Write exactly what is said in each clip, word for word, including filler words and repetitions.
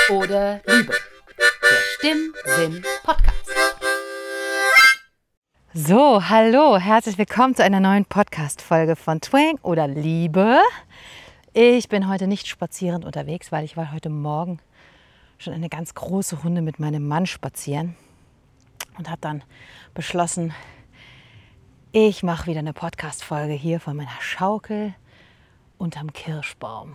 oder Liebe. Der Stimmsinn Podcast. So, hallo, herzlich willkommen zu einer neuen Podcast-Folge von Twang oder Liebe. Ich bin heute nicht spazierend unterwegs, weil ich war heute Morgen schon eine ganz große Runde mit meinem Mann spazieren und habe dann beschlossen, ich mache wieder eine Podcast-Folge hier von meiner Schaukel unterm Kirschbaum.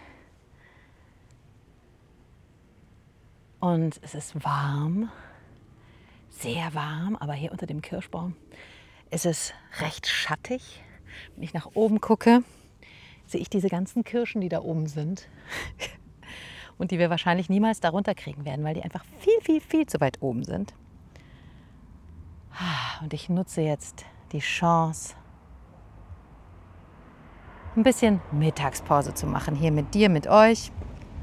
Und es ist warm, sehr warm, aber hier unter dem Kirschbaum ist es recht schattig. Wenn ich nach oben gucke, sehe ich diese ganzen Kirschen, die da oben sind und die wir wahrscheinlich niemals darunter kriegen werden, weil die einfach viel, viel, viel zu weit oben sind. Und ich nutze jetzt die Chance, ein bisschen Mittagspause zu machen, hier mit dir, mit euch.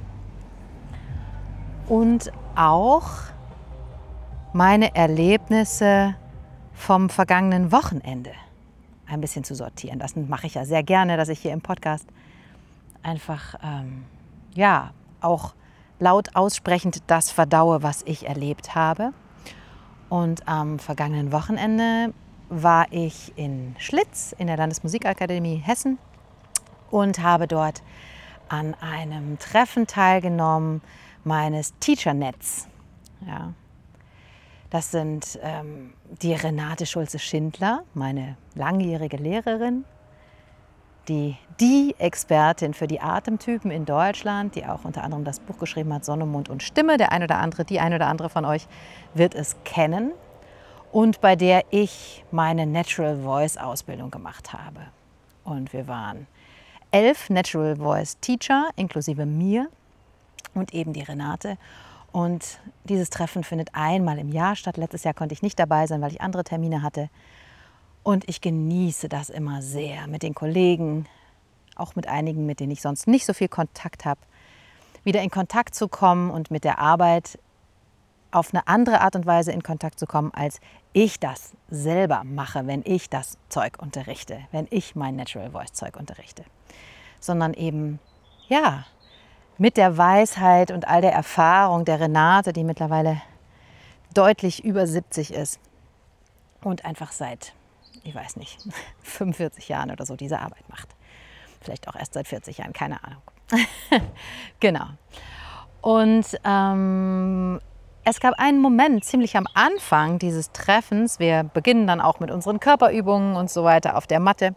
Und auch meine Erlebnisse vom vergangenen Wochenende ein bisschen zu sortieren. Das mache ich ja sehr gerne, dass ich hier im Podcast einfach ähm, ja, auch laut aussprechend das verdaue, was ich erlebt habe. Und am vergangenen Wochenende war ich in Schlitz in der Landesmusikakademie Hessen und habe dort an einem Treffen teilgenommen meines Teachernets. Ja. Das sind ähm, die Renate Schulze-Schindler, meine langjährige Lehrerin, die, die Expertin für die Atemtypen in Deutschland, die auch unter anderem das Buch geschrieben hat, Sonne, Mond und Stimme. Der ein oder andere, die ein oder andere von euch wird es kennen. Und bei der ich meine Natural Voice Ausbildung gemacht habe. Und wir waren elf Natural Voice Teacher, inklusive mir und eben die Renate. Und dieses Treffen findet einmal im Jahr statt. Letztes Jahr konnte ich nicht dabei sein, weil ich andere Termine hatte. Und ich genieße das immer sehr, mit den Kollegen, auch mit einigen, mit denen ich sonst nicht so viel Kontakt habe, wieder in Kontakt zu kommen und mit der Arbeit auf eine andere Art und Weise in Kontakt zu kommen, als ich das selber mache, wenn ich das Zeug unterrichte, wenn ich mein Natural Voice Zeug unterrichte. Sondern eben, ja, mit der Weisheit und all der Erfahrung der Renate, die mittlerweile deutlich über siebzig ist und einfach seit, ich weiß nicht, fünfundvierzig Jahren oder so diese Arbeit macht. Vielleicht auch erst seit vierzig Jahren, keine Ahnung. Genau. Und ähm, es gab einen Moment ziemlich am Anfang dieses Treffens, wir beginnen dann auch mit unseren Körperübungen und so weiter auf der Matte.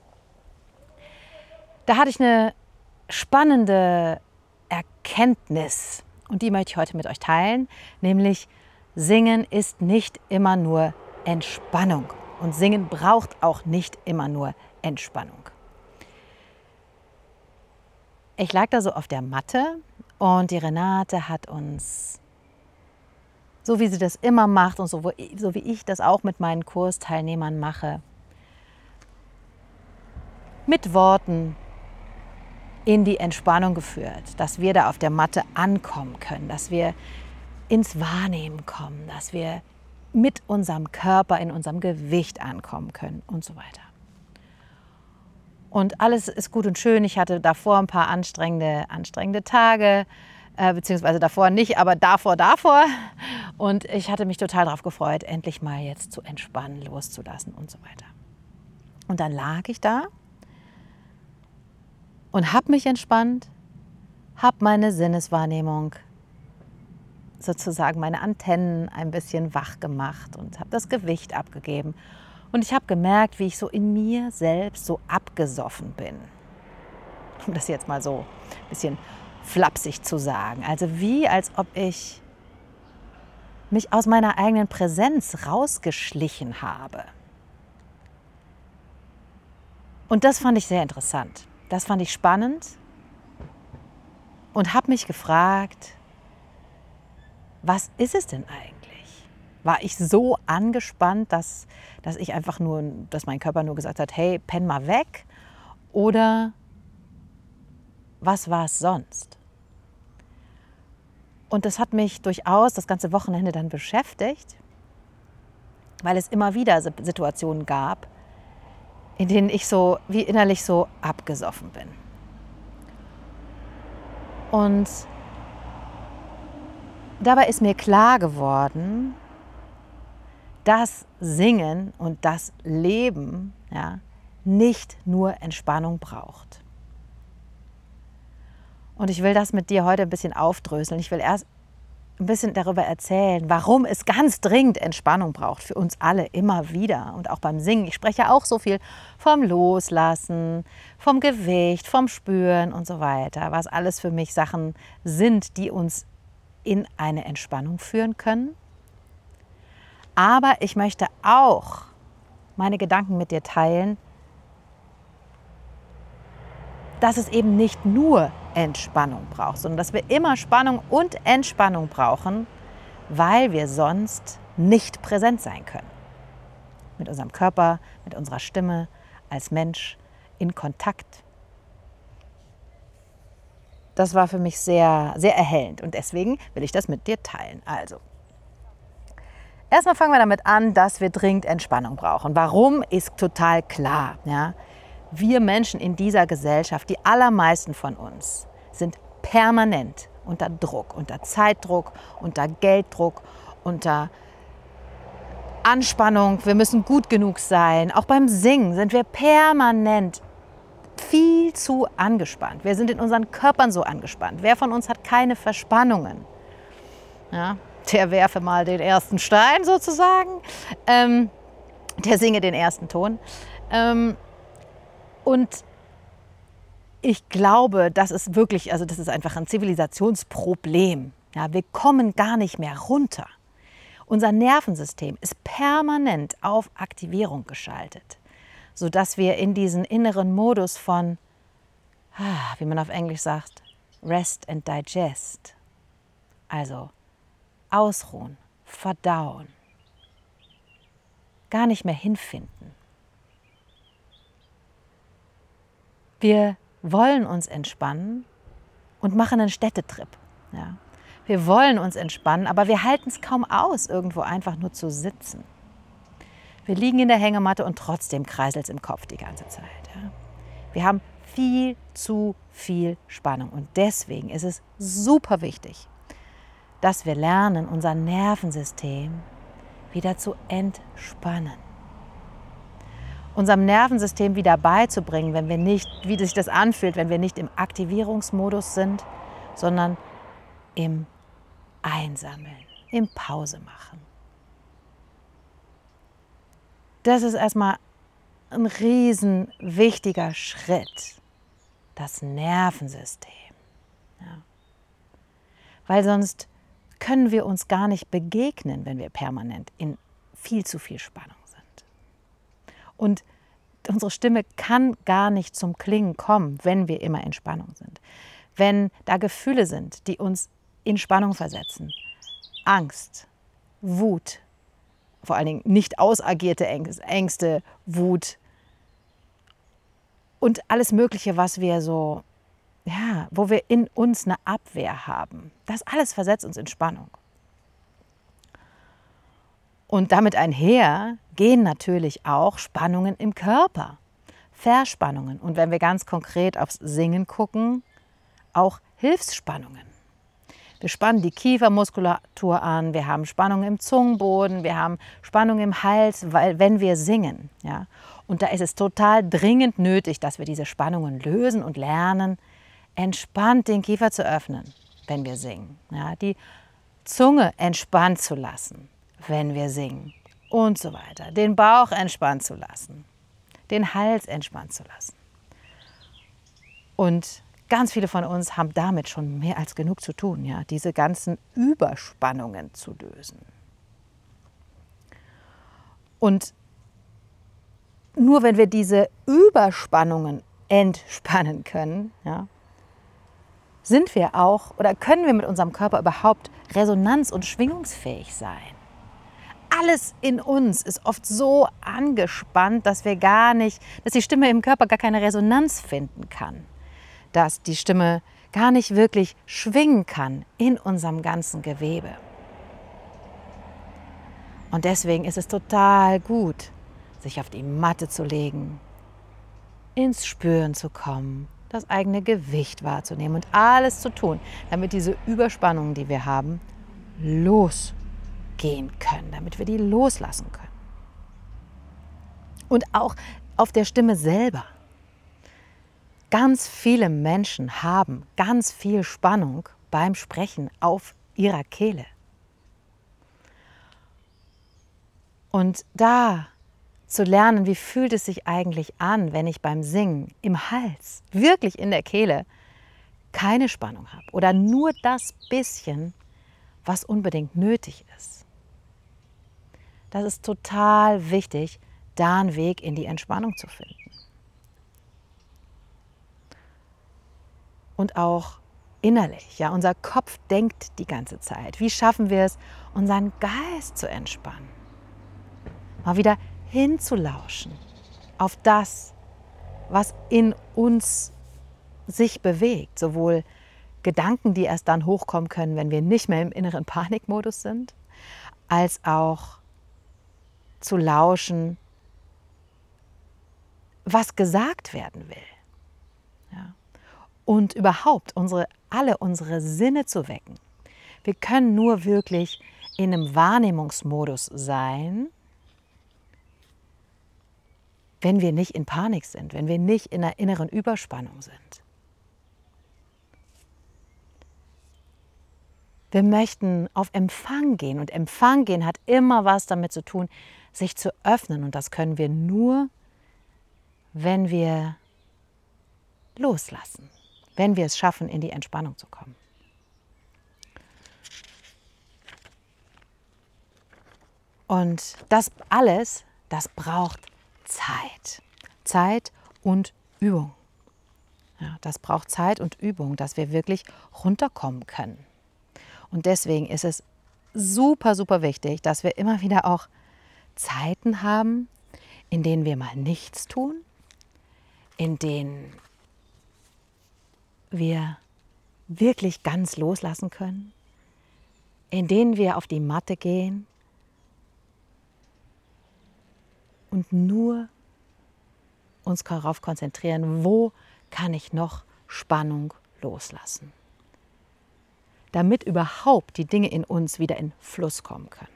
Da hatte ich eine spannende Erkenntnis und die möchte ich heute mit euch teilen, nämlich Singen ist nicht immer nur Entspannung und Singen braucht auch nicht immer nur Entspannung. Ich lag da so auf der Matte und die Renate hat uns, so wie sie das immer macht und so, so wie ich das auch mit meinen Kursteilnehmern mache, mit Worten in die Entspannung geführt, dass wir da auf der Matte ankommen können, dass wir ins Wahrnehmen kommen, dass wir mit unserem Körper in unserem Gewicht ankommen können und so weiter. Und alles ist gut und schön. Ich hatte davor ein paar anstrengende, anstrengende Tage, äh, beziehungsweise davor nicht, aber davor, davor. Und ich hatte mich total darauf gefreut, endlich mal jetzt zu entspannen, loszulassen und so weiter. Und dann lag ich da und habe mich entspannt, habe meine Sinneswahrnehmung, sozusagen meine Antennen ein bisschen wach gemacht und habe das Gewicht abgegeben. Und ich habe gemerkt, wie ich so in mir selbst so abgesoffen bin. Um das jetzt mal so ein bisschen flapsig zu sagen. Also wie, als ob ich mich aus meiner eigenen Präsenz rausgeschlichen habe. Und das fand ich sehr interessant. Das fand ich spannend und habe mich gefragt, was ist es denn eigentlich? War ich so angespannt, dass, dass ich einfach nur, dass mein Körper nur gesagt hat, hey, penn mal weg? Oder was war es sonst? Und das hat mich durchaus das ganze Wochenende dann beschäftigt, weil es immer wieder Situationen gab, in denen ich so wie innerlich so abgesoffen bin. Und dabei ist mir klar geworden, dass Singen und das Leben, ja, nicht nur Entspannung braucht. Und ich will das mit dir heute ein bisschen aufdröseln. Ich will erst ein bisschen darüber erzählen, warum es ganz dringend Entspannung braucht für uns alle immer wieder und auch beim Singen. Ich spreche auch so viel vom Loslassen, vom Gewicht, vom Spüren und so weiter, was alles für mich Sachen sind, die uns in eine Entspannung führen können. Aber ich möchte auch meine Gedanken mit dir teilen, dass es eben nicht nur Entspannung braucht, sondern dass wir immer Spannung und Entspannung brauchen, weil wir sonst nicht präsent sein können. Mit unserem Körper, mit unserer Stimme, als Mensch in Kontakt. Das war für mich sehr, sehr erhellend und deswegen will ich das mit dir teilen. Also, erstmal fangen wir damit an, dass wir dringend Entspannung brauchen. Warum, ist total klar. Ja? Wir Menschen in dieser Gesellschaft, die allermeisten von uns, sind permanent unter Druck, unter Zeitdruck, unter Gelddruck, unter Anspannung. Wir müssen gut genug sein. Auch beim Singen sind wir permanent viel zu angespannt. Wir sind in unseren Körpern so angespannt. Wer von uns hat keine Verspannungen? Ja, der werfe mal den ersten Stein sozusagen. Ähm, der singe den ersten Ton. Ähm, Und ich glaube, das ist wirklich, also das ist einfach ein Zivilisationsproblem. Ja, wir kommen gar nicht mehr runter. Unser Nervensystem ist permanent auf Aktivierung geschaltet, sodass wir in diesen inneren Modus von, wie man auf Englisch sagt, Rest and Digest, also ausruhen, verdauen, gar nicht mehr hinfinden. Wir wollen uns entspannen und machen einen Städtetrip. Ja. Wir wollen uns entspannen, aber wir halten es kaum aus, irgendwo einfach nur zu sitzen. Wir liegen in der Hängematte und trotzdem kreiselt es im Kopf die ganze Zeit. Ja. Wir haben viel zu viel Spannung und deswegen ist es super wichtig, dass wir lernen, unser Nervensystem wieder zu entspannen. Unserem Nervensystem wieder beizubringen, wenn wir nicht, wie sich das anfühlt, wenn wir nicht im Aktivierungsmodus sind, sondern im Einsammeln, im Pause machen. Das ist erstmal ein riesen wichtiger Schritt, das Nervensystem. Ja. Weil sonst können wir uns gar nicht begegnen, wenn wir permanent in viel zu viel Spannung sind. Und unsere Stimme kann gar nicht zum Klingen kommen, wenn wir immer in Spannung sind. Wenn da Gefühle sind, die uns in Spannung versetzen, Angst, Wut, vor allen Dingen nicht ausagierte Ängste, Wut und alles Mögliche, was wir so, ja, wo wir in uns eine Abwehr haben, das alles versetzt uns in Spannung. Und damit einher gehen natürlich auch Spannungen im Körper, Verspannungen. Und wenn wir ganz konkret aufs Singen gucken, auch Hilfsspannungen. Wir spannen die Kiefermuskulatur an, wir haben Spannung im Zungenboden, wir haben Spannung im Hals, weil, wenn wir singen. Ja? Und da ist es total dringend nötig, dass wir diese Spannungen lösen und lernen, entspannt den Kiefer zu öffnen, wenn wir singen. Ja? Die Zunge entspannt zu lassen, wenn wir singen und so weiter. Den Bauch entspannt zu lassen, den Hals entspannt zu lassen. Und ganz viele von uns haben damit schon mehr als genug zu tun, ja, diese ganzen Überspannungen zu lösen. Und nur wenn wir diese Überspannungen entspannen können, ja, sind wir auch oder können wir mit unserem Körper überhaupt resonanz- und schwingungsfähig sein. Alles in uns ist oft so angespannt, dass wir gar nicht, dass die Stimme im Körper gar keine Resonanz finden kann. Dass die Stimme gar nicht wirklich schwingen kann in unserem ganzen Gewebe. Und deswegen ist es total gut, sich auf die Matte zu legen, ins Spüren zu kommen, das eigene Gewicht wahrzunehmen und alles zu tun, damit diese Überspannungen, die wir haben, losgehen können, damit wir die loslassen können. Und auch auf der Stimme selber. Ganz viele Menschen haben ganz viel Spannung beim Sprechen auf ihrer Kehle. Und da zu lernen, wie fühlt es sich eigentlich an, wenn ich beim Singen im Hals, wirklich in der Kehle, keine Spannung habe oder nur das bisschen, was unbedingt nötig ist. Das ist total wichtig, da einen Weg in die Entspannung zu finden. Und auch innerlich, ja, unser Kopf denkt die ganze Zeit. Wie schaffen wir es, unseren Geist zu entspannen? Mal wieder hinzulauschen auf das, was in uns sich bewegt. Sowohl Gedanken, die erst dann hochkommen können, wenn wir nicht mehr im inneren Panikmodus sind, als auch zu lauschen, was gesagt werden will. Ja. Und überhaupt unsere, alle unsere Sinne zu wecken. Wir können nur wirklich in einem Wahrnehmungsmodus sein, wenn wir nicht in Panik sind, wenn wir nicht in einer inneren Überspannung sind. Wir möchten auf Empfang gehen und Empfang gehen hat immer was damit zu tun, sich zu öffnen, und das können wir nur, wenn wir loslassen, wenn wir es schaffen, in die Entspannung zu kommen. Und das alles, das braucht Zeit. Zeit und Übung. Ja, das braucht Zeit und Übung, dass wir wirklich runterkommen können. Und deswegen ist es super, super wichtig, dass wir immer wieder auch Zeiten haben, in denen wir mal nichts tun, in denen wir wirklich ganz loslassen können, in denen wir auf die Matte gehen und nur uns darauf konzentrieren, wo kann ich noch Spannung loslassen, damit überhaupt die Dinge in uns wieder in Fluss kommen können.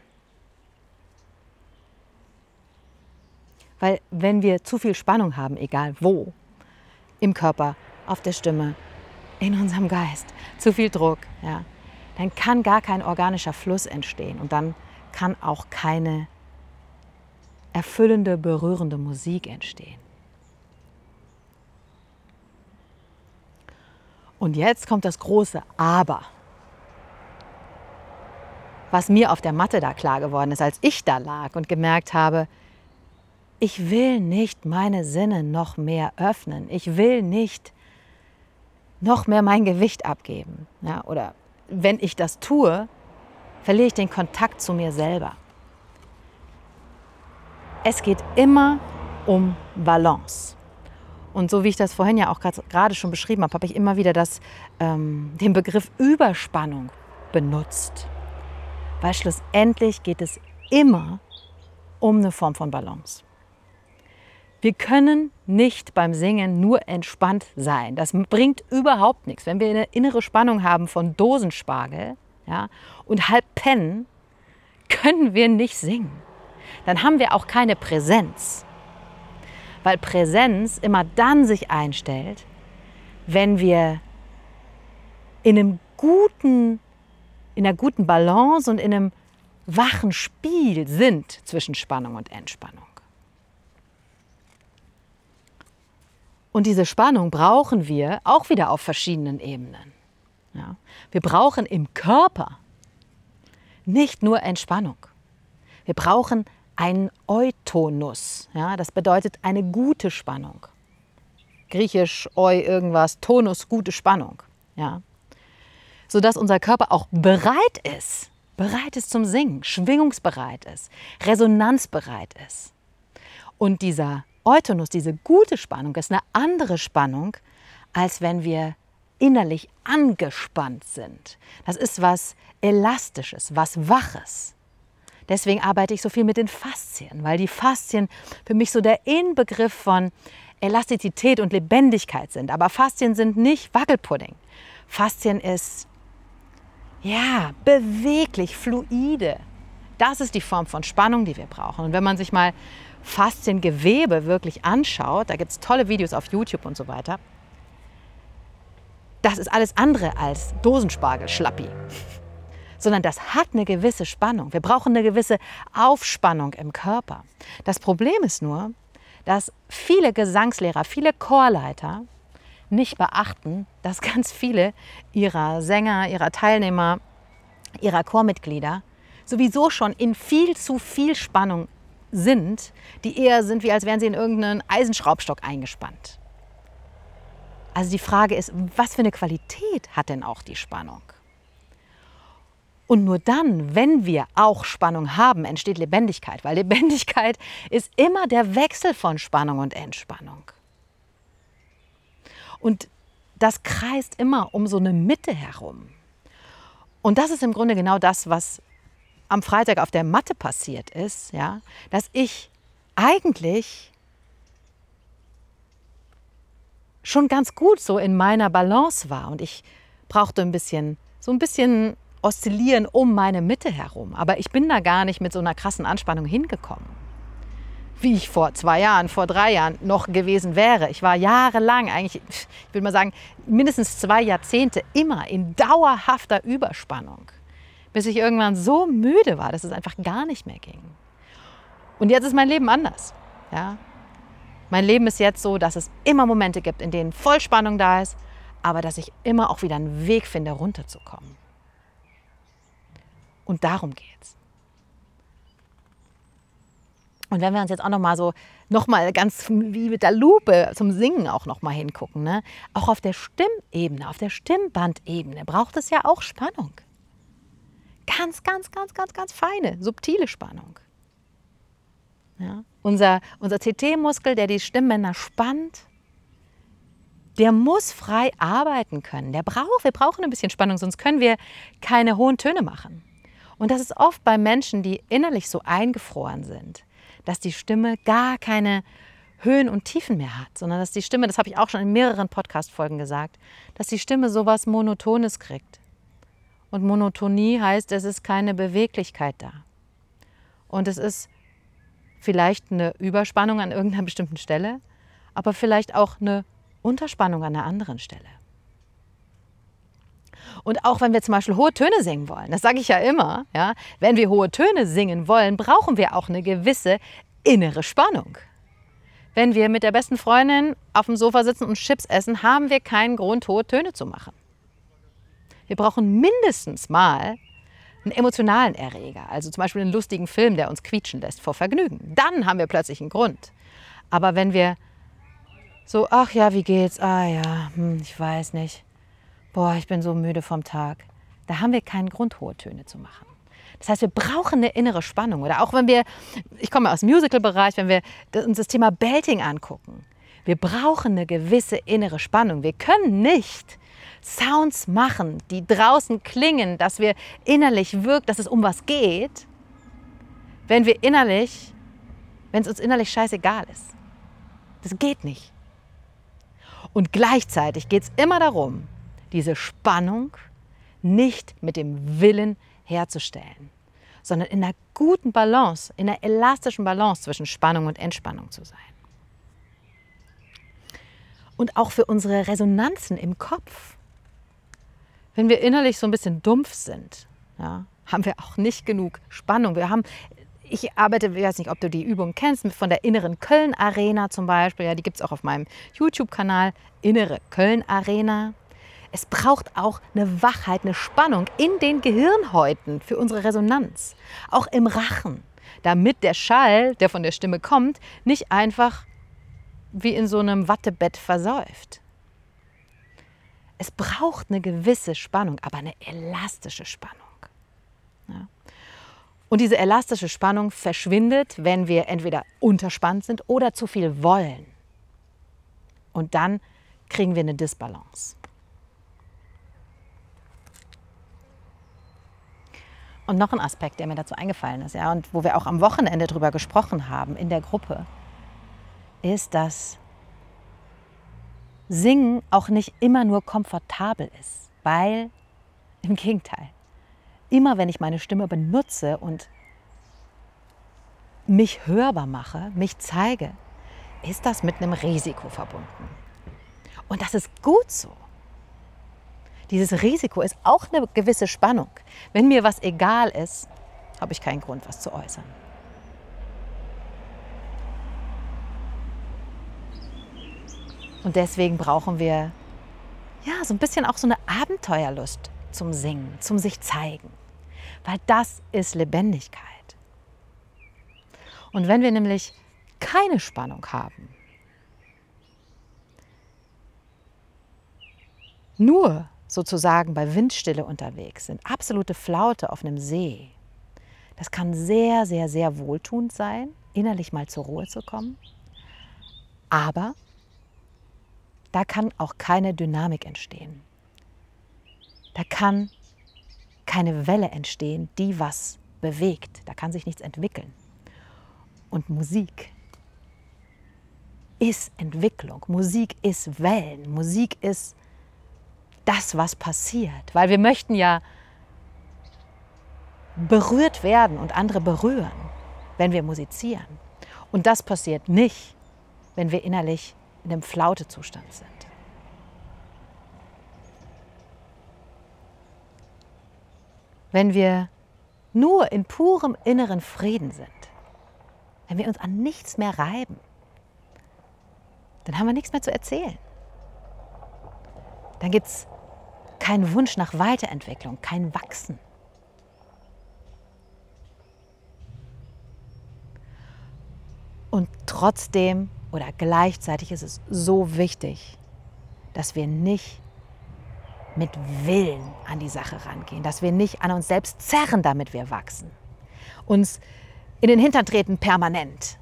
Weil wenn wir zu viel Spannung haben, egal wo, im Körper, auf der Stimme, in unserem Geist, zu viel Druck, ja, dann kann gar kein organischer Fluss entstehen und dann kann auch keine erfüllende, berührende Musik entstehen. Und jetzt kommt das große Aber. Was mir auf der Matte da klar geworden ist, als ich da lag und gemerkt habe, ich will nicht meine Sinne noch mehr öffnen. Ich will nicht noch mehr mein Gewicht abgeben. Ja, oder wenn ich das tue, verliere ich den Kontakt zu mir selber. Es geht immer um Balance. Und so wie ich das vorhin ja auch gerade schon beschrieben habe, habe ich immer wieder das, ähm, den Begriff Überspannung benutzt. Weil schlussendlich geht es immer um eine Form von Balance. Wir können nicht beim Singen nur entspannt sein. Das bringt überhaupt nichts. Wenn wir eine innere Spannung haben von Dosenspargel, ja, und halb pennen, können wir nicht singen. Dann haben wir auch keine Präsenz. Weil Präsenz immer dann sich einstellt, wenn wir in einem guten, in einer guten Balance und in einem wachen Spiel sind zwischen Spannung und Entspannung. Und diese Spannung brauchen wir auch wieder auf verschiedenen Ebenen. Ja. Wir brauchen im Körper nicht nur Entspannung. Wir brauchen einen Eutonus. Ja, das bedeutet eine gute Spannung. Griechisch eu irgendwas, Tonus, gute Spannung. Ja. Sodass unser Körper auch bereit ist, bereit ist zum Singen, schwingungsbereit ist, resonanzbereit ist. Und dieser Eutonus, diese gute Spannung, ist eine andere Spannung, als wenn wir innerlich angespannt sind. Das ist was Elastisches, was Waches. Deswegen arbeite ich so viel mit den Faszien, weil die Faszien für mich so der Inbegriff von Elastizität und Lebendigkeit sind. Aber Faszien sind nicht Wackelpudding. Faszien ist ja, beweglich, fluide. Das ist die Form von Spannung, die wir brauchen. Und wenn man sich mal Fasziengewebe wirklich anschaut, da gibt es tolle Videos auf YouTube und so weiter, das ist alles andere als Dosenspargel-Schlappi, sondern das hat eine gewisse Spannung. Wir brauchen eine gewisse Aufspannung im Körper. Das Problem ist nur, dass viele Gesangslehrer, viele Chorleiter nicht beachten, dass ganz viele ihrer Sänger, ihrer Teilnehmer, ihrer Chormitglieder sowieso schon in viel zu viel Spannung sind, die eher sind, wie als wären sie in irgendeinen Eisenschraubstock eingespannt. Also die Frage ist, was für eine Qualität hat denn auch die Spannung? Und nur dann, wenn wir auch Spannung haben, entsteht Lebendigkeit, weil Lebendigkeit ist immer der Wechsel von Spannung und Entspannung. Und das kreist immer um so eine Mitte herum. Und das ist im Grunde genau das, was am Freitag auf der Matte passiert ist, ja, dass ich eigentlich schon ganz gut so in meiner Balance war und ich brauchte ein bisschen, so ein bisschen oszillieren um meine Mitte herum. Aber ich bin da gar nicht mit so einer krassen Anspannung hingekommen, wie ich vor zwei Jahren, vor drei Jahren noch gewesen wäre. Ich war jahrelang, eigentlich, ich würde mal sagen, mindestens zwei Jahrzehnte immer in dauerhafter Überspannung, bis ich irgendwann so müde war, dass es einfach gar nicht mehr ging. Und jetzt ist mein Leben anders. Ja? Mein Leben ist jetzt so, dass es immer Momente gibt, in denen Vollspannung da ist, aber dass ich immer auch wieder einen Weg finde, runterzukommen. Und darum geht's. Und wenn wir uns jetzt auch noch mal so, noch mal ganz wie mit der Lupe zum Singen auch noch mal hingucken, ne? Auch auf der Stimmebene, auf der Stimmbandebene braucht es ja auch Spannung. Ganz, ganz, ganz, ganz, ganz feine, subtile Spannung. Ja? Unser, unser T T-Muskel, der die Stimmbänder spannt, der muss frei arbeiten können. Der braucht, wir brauchen ein bisschen Spannung, sonst können wir keine hohen Töne machen. Und das ist oft bei Menschen, die innerlich so eingefroren sind, dass die Stimme gar keine Höhen und Tiefen mehr hat, sondern dass die Stimme, das habe ich auch schon in mehreren Podcast-Folgen gesagt, dass die Stimme sowas Monotones kriegt. Und Monotonie heißt, es ist keine Beweglichkeit da. Und es ist vielleicht eine Überspannung an irgendeiner bestimmten Stelle, aber vielleicht auch eine Unterspannung an einer anderen Stelle. Und auch wenn wir zum Beispiel hohe Töne singen wollen, das sage ich ja immer, ja, wenn wir hohe Töne singen wollen, brauchen wir auch eine gewisse innere Spannung. Wenn wir mit der besten Freundin auf dem Sofa sitzen und Chips essen, haben wir keinen Grund, hohe Töne zu machen. Wir brauchen mindestens mal einen emotionalen Erreger, also zum Beispiel einen lustigen Film, der uns quietschen lässt vor Vergnügen. Dann haben wir plötzlich einen Grund. Aber wenn wir so, ach ja, wie geht's? Ah ja, hm, ich weiß nicht. Boah, ich bin so müde vom Tag. Da haben wir keinen Grund, hohe Töne zu machen. Das heißt, wir brauchen eine innere Spannung. Oder auch wenn wir, ich komme aus dem Musical-Bereich, wenn wir uns das Thema Belting angucken. Wir brauchen eine gewisse innere Spannung. Wir können nicht Sounds machen, die draußen klingen, dass wir innerlich wirkt, dass es um was geht, wenn wir innerlich, wenn es uns innerlich scheißegal ist. Das geht nicht. Und gleichzeitig geht es immer darum, diese Spannung nicht mit dem Willen herzustellen, sondern in einer guten Balance, in einer elastischen Balance zwischen Spannung und Entspannung zu sein. Und auch für unsere Resonanzen im Kopf. Wenn wir innerlich so ein bisschen dumpf sind, ja, haben wir auch nicht genug Spannung. Wir haben, ich arbeite, ich weiß nicht, ob du die Übung kennst, von der inneren Köln-Arena zum Beispiel. Ja, die gibt es auch auf meinem YouTube-Kanal, Innere Köln-Arena. Es braucht auch eine Wachheit, eine Spannung in den Gehirnhäuten für unsere Resonanz, auch im Rachen, damit der Schall, der von der Stimme kommt, nicht einfach wie in so einem Wattebett versäuft. Es braucht eine gewisse Spannung, aber eine elastische Spannung. Ja. Und diese elastische Spannung verschwindet, wenn wir entweder unterspannt sind oder zu viel wollen. Und dann kriegen wir eine Disbalance. Und noch ein Aspekt, der mir dazu eingefallen ist, ja, und wo wir auch am Wochenende drüber gesprochen haben in der Gruppe, ist, dass Singen auch nicht immer nur komfortabel ist, weil im Gegenteil, immer wenn ich meine Stimme benutze und mich hörbar mache, mich zeige, ist das mit einem Risiko verbunden. Und das ist gut so. Dieses Risiko ist auch eine gewisse Spannung. Wenn mir was egal ist, habe ich keinen Grund, was zu äußern. Und deswegen brauchen wir ja so ein bisschen auch so eine Abenteuerlust zum Singen, zum sich zeigen. Weil das ist Lebendigkeit. Und wenn wir nämlich keine Spannung haben, nur sozusagen bei Windstille unterwegs sind, absolute Flaute auf einem See, das kann sehr, sehr, sehr wohltuend sein, innerlich mal zur Ruhe zu kommen. Aber da kann auch keine Dynamik entstehen. Da kann keine Welle entstehen, die was bewegt. Da kann sich nichts entwickeln. Und Musik ist Entwicklung. Musik ist Wellen. Musik ist das, was passiert. Weil wir möchten ja berührt werden und andere berühren, wenn wir musizieren. Und das passiert nicht, wenn wir innerlich in einem Flautezustand sind. Wenn wir nur in purem inneren Frieden sind, wenn wir uns an nichts mehr reiben, dann haben wir nichts mehr zu erzählen. Dann gibt es keinen Wunsch nach Weiterentwicklung, kein Wachsen. Und trotzdem oder gleichzeitig ist es so wichtig, dass wir nicht mit Willen an die Sache rangehen, dass wir nicht an uns selbst zerren, damit wir wachsen, uns in den Hintern treten permanent.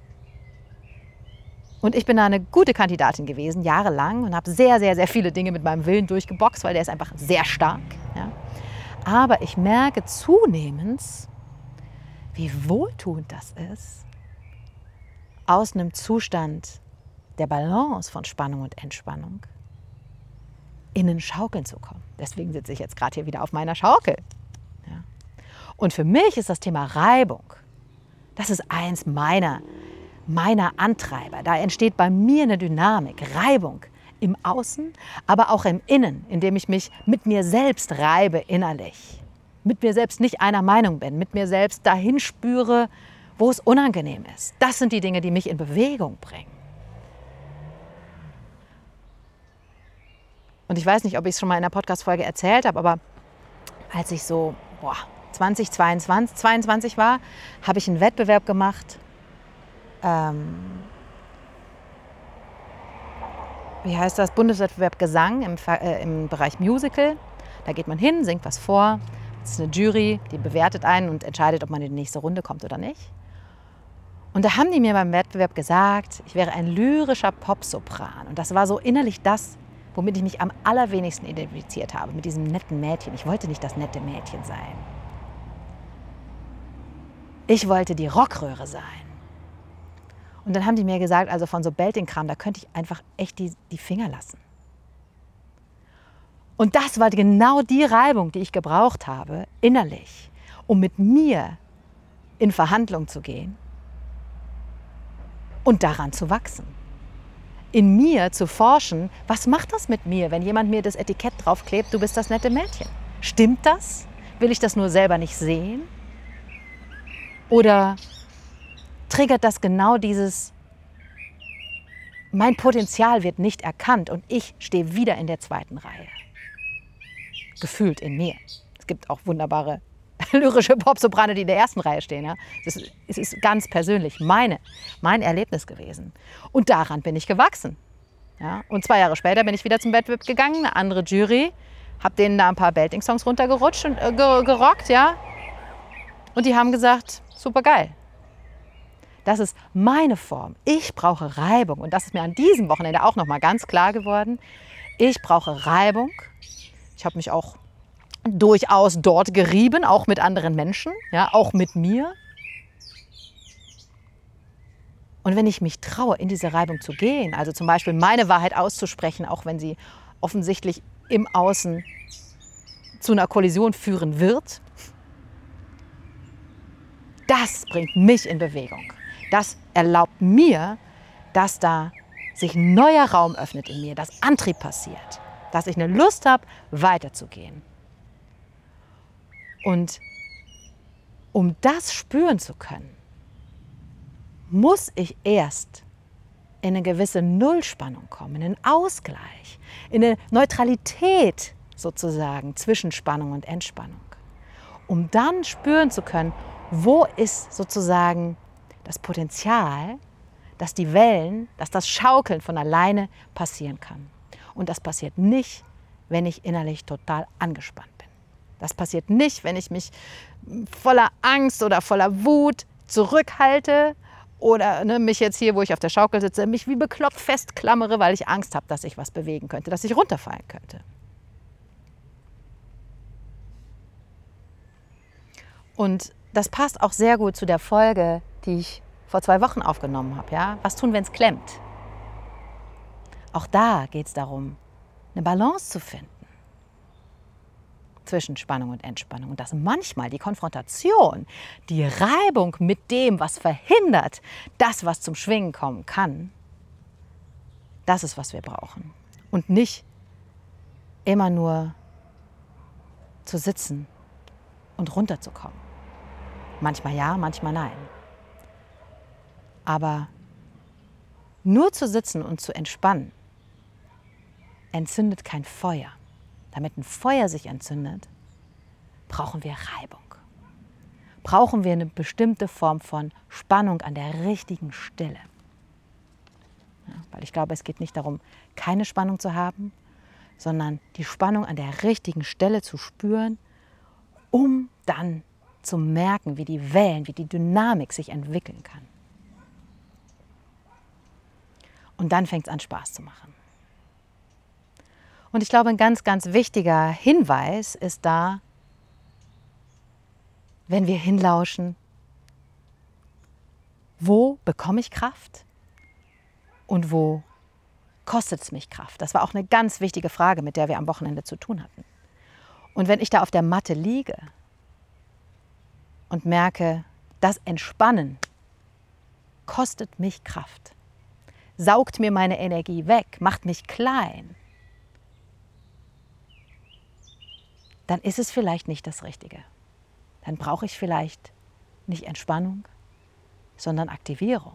Und ich bin da eine gute Kandidatin gewesen, jahrelang, und habe sehr, sehr, sehr viele Dinge mit meinem Willen durchgeboxt, weil der ist einfach sehr stark. Ja. Aber ich merke zunehmend, wie wohltuend das ist, aus einem Zustand der Balance von Spannung und Entspannung in ein Schaukeln zu kommen. Deswegen sitze ich jetzt gerade hier wieder auf meiner Schaukel. Ja. Und für mich ist das Thema Reibung, das ist eins meiner, meiner Antreiber. Da entsteht bei mir eine Dynamik, Reibung im Außen, aber auch im Innen, indem ich mich mit mir selbst reibe innerlich. Mit mir selbst nicht einer Meinung bin, mit mir selbst dahin spüre, wo es unangenehm ist. Das sind die Dinge, die mich in Bewegung bringen. Und ich weiß nicht, ob ich es schon mal in einer Podcast-Folge erzählt habe, aber als ich so boah, zwanzig zweiundzwanzig war, habe ich einen Wettbewerb gemacht. Ähm, wie heißt das? Bundeswettbewerb Gesang im, äh, im Bereich Musical. Da geht man hin, singt was vor. Es ist eine Jury, die bewertet einen und entscheidet, ob man in die nächste Runde kommt oder nicht. Und da haben die mir beim Wettbewerb gesagt, ich wäre ein lyrischer Popsopran. Und das war so innerlich das, womit ich mich am allerwenigsten identifiziert habe, mit diesem netten Mädchen. Ich wollte nicht das nette Mädchen sein. Ich wollte die Rockröhre sein. Und dann haben die mir gesagt, also von so Belting-Kram, da könnte ich einfach echt die, die Finger lassen. Und das war genau die Reibung, die ich gebraucht habe, innerlich, um mit mir in Verhandlung zu gehen und daran zu wachsen. In mir zu forschen, was macht das mit mir, wenn jemand mir das Etikett draufklebt, du bist das nette Mädchen? Stimmt das? Will ich das nur selber nicht sehen? Oder triggert das genau dieses, mein Potenzial wird nicht erkannt und ich stehe wieder in der zweiten Reihe? Gefühlt in mir. Es gibt auch wunderbare lyrische Popsoprane, die in der ersten Reihe stehen. Ja? Es ist, es ist ganz persönlich meine, mein Erlebnis gewesen. Und daran bin ich gewachsen. Ja? Und zwei Jahre später bin ich wieder zum Wettbewerb gegangen, eine andere Jury, habe denen da ein paar Belting-Songs runtergerutscht und äh, gerockt, ja. Und die haben gesagt, super geil. Das ist meine Form. Ich brauche Reibung. Und das ist mir an diesem Wochenende auch noch mal ganz klar geworden. Ich brauche Reibung. Ich habe mich auch durchaus dort gerieben, auch mit anderen Menschen, ja, auch mit mir. Und wenn ich mich traue, in diese Reibung zu gehen, also zum Beispiel meine Wahrheit auszusprechen, auch wenn sie offensichtlich im Außen zu einer Kollision führen wird, das bringt mich in Bewegung. Das erlaubt mir, dass da sich ein neuer Raum öffnet in mir, dass Antrieb passiert, dass ich eine Lust habe, weiterzugehen. Und um das spüren zu können, muss ich erst in eine gewisse Nullspannung kommen, in einen Ausgleich, in eine Neutralität sozusagen zwischen Spannung und Entspannung, um dann spüren zu können, wo ist sozusagen das Potenzial, dass die Wellen, dass das Schaukeln von alleine passieren kann. Und das passiert nicht, wenn ich innerlich total angespannt bin. Das passiert nicht, wenn ich mich voller Angst oder voller Wut zurückhalte oder ne, mich jetzt hier, wo ich auf der Schaukel sitze, mich wie bekloppt festklammere, weil ich Angst habe, dass ich was bewegen könnte, dass ich runterfallen könnte. Und das passt auch sehr gut zu der Folge, die ich vor zwei Wochen aufgenommen habe. Ja? Was tun, wenn es klemmt? Auch da geht es darum, eine Balance zu finden zwischen Spannung und Entspannung. Und dass manchmal die Konfrontation, die Reibung mit dem, was verhindert, das, was zum Schwingen kommen kann, das ist, was wir brauchen. Und nicht immer nur zu sitzen und runterzukommen. Manchmal ja, manchmal nein. Aber nur zu sitzen und zu entspannen, entzündet kein Feuer. Damit ein Feuer sich entzündet, brauchen wir Reibung. Brauchen wir eine bestimmte Form von Spannung an der richtigen Stelle. Ja, weil ich glaube, es geht nicht darum, keine Spannung zu haben, sondern die Spannung an der richtigen Stelle zu spüren, um dann zu merken, wie die Wellen, wie die Dynamik sich entwickeln kann. Und dann fängt es an, Spaß zu machen. Und ich glaube, ein ganz, ganz wichtiger Hinweis ist da, wenn wir hinlauschen, wo bekomme ich Kraft und wo kostet es mich Kraft? Das war auch eine ganz wichtige Frage, mit der wir am Wochenende zu tun hatten. Und wenn ich da auf der Matte liege und merke, das Entspannen kostet mich Kraft, saugt mir meine Energie weg, macht mich klein, dann ist es vielleicht nicht das Richtige. Dann brauche ich vielleicht nicht Entspannung, sondern Aktivierung.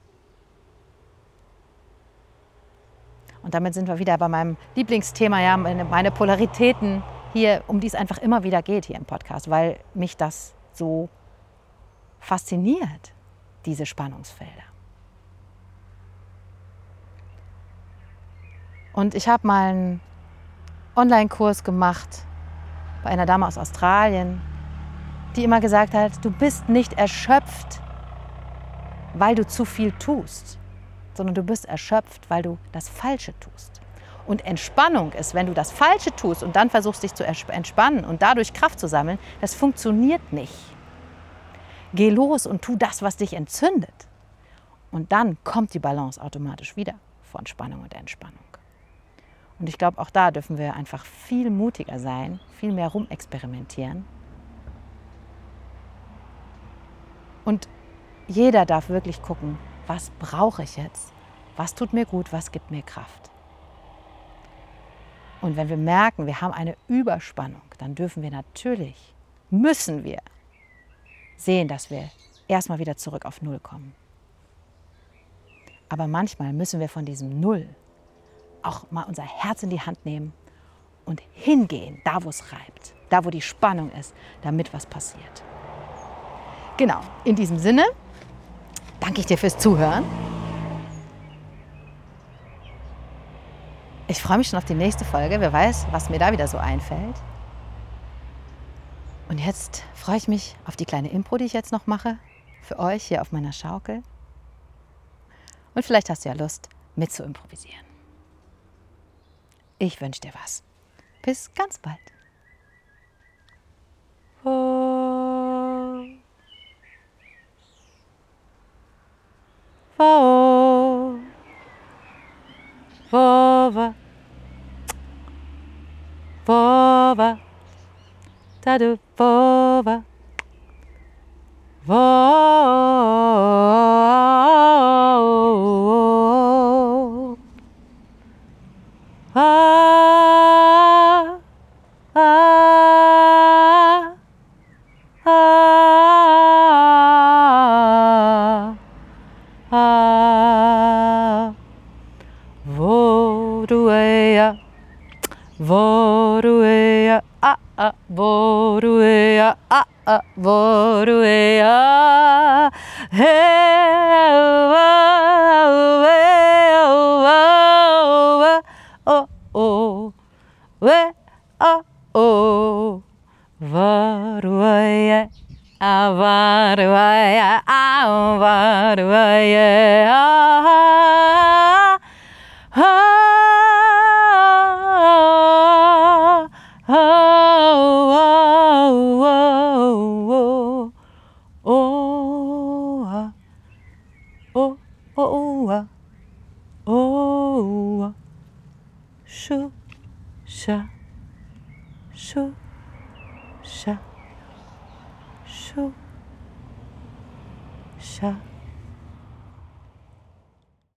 Und damit sind wir wieder bei meinem Lieblingsthema, ja, meine Polaritäten hier, um die es einfach immer wieder geht hier im Podcast, weil mich das so fasziniert, diese Spannungsfelder. Und ich habe mal einen Online-Kurs gemacht bei einer Dame aus Australien, die immer gesagt hat, du bist nicht erschöpft, weil du zu viel tust, sondern du bist erschöpft, weil du das Falsche tust. Und Entspannung ist, wenn du das Falsche tust und dann versuchst, dich zu entspannen und dadurch Kraft zu sammeln, das funktioniert nicht. Geh los und tu das, was dich entzündet. Und dann kommt die Balance automatisch wieder von Spannung und Entspannung. Und ich glaube, auch da dürfen wir einfach viel mutiger sein, viel mehr rumexperimentieren. Und jeder darf wirklich gucken, was brauche ich jetzt? Was tut mir gut? Was gibt mir Kraft? Und wenn wir merken, wir haben eine Überspannung, dann dürfen wir natürlich, müssen wir sehen, dass wir erstmal wieder zurück auf Null kommen. Aber manchmal müssen wir von diesem Null auch mal unser Herz in die Hand nehmen und hingehen, da wo es reibt, da wo die Spannung ist, damit was passiert. Genau, in diesem Sinne danke ich dir fürs Zuhören. Ich freue mich schon auf die nächste Folge, wer weiß, was mir da wieder so einfällt. Und jetzt freue ich mich auf die kleine Impro, die ich jetzt noch mache, für euch hier auf meiner Schaukel. Und vielleicht hast du ja Lust, mit zu improvisieren. Ich wünsche dir was. Bis ganz bald. Oh. Oh. Vova. Vova. Da du vova. Wo, ah, ah, ah, ah, wo du er, hvor du er, ah, ah, hvor du er, ah, ah, hvor du er, hey, oh, oh, oh, oh, oh, oh, hvor du er, ah, hvor du er, ah, hvor du er, ah, ah. Oh, oh, oh, oh, oh, oh, oh, shoo, sha, shoo, sha, shoo, sha.